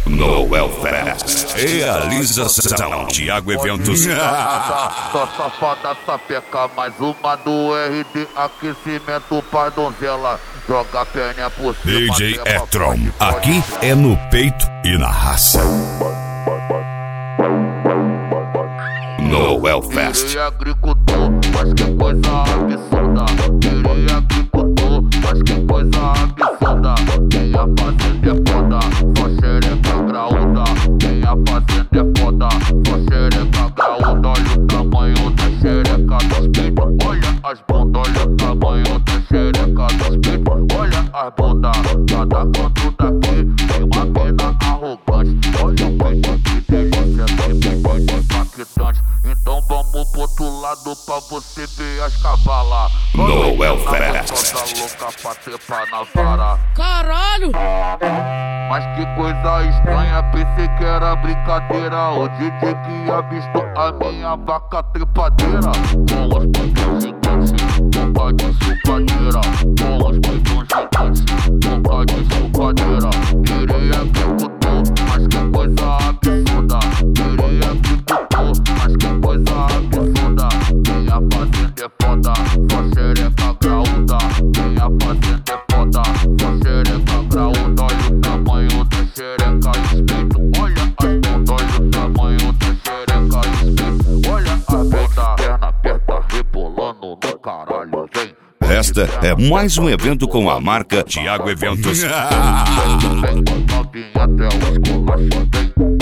Noel Fest. Realização Thiago Eventos. Só safada sapeca, mais uma do RD. Aquecimento pra donzela. Joga a perna por cima. DJ Etron. Aqui é no peito e na raça. Noel Fest. Virei agricultor, mas que coisa absurda. Virei agricultor, mas que coisa absurda. Minha fazenda é foda, só xereca graúda. Minha fazenda é foda, só xereca graúda. Olha o tamanho da xereca dos peitos. Olha as bundas, olha o tamanho da xereca dos peitos. Olha as bundas, cada canto daqui tem uma mina arrogante. Olha o peito, que delícia, tem peito impactante. Então vamos pro outro lado pra você ver as cavalas. Noel Fest. Toda louca pra trepar na vara. Caralho! Mas que coisa estranha, pensei que era brincadeira. O DJ que avistou a minha vaca trepadeira. Com os peitos gigantes, boca de chupadeira. Com os peitos gigantes, boca de chupadeira. Virei agricultor, mas que coisa absurda. Virei agricultor, mas que coisa absurda. Minha fazenda é foda, só xereca graúda. Minha fazenda é foda, só xereca graúda. Olha o tamanho da xereca espeito. Olha as bundas, olha o tamanho da xereca espeito. Olha a bunda, perna aberta, rebolando no caralho, vem. Esta é mais um evento com a marca Thiago Eventos. Vem, novinha até o esculacho, vem.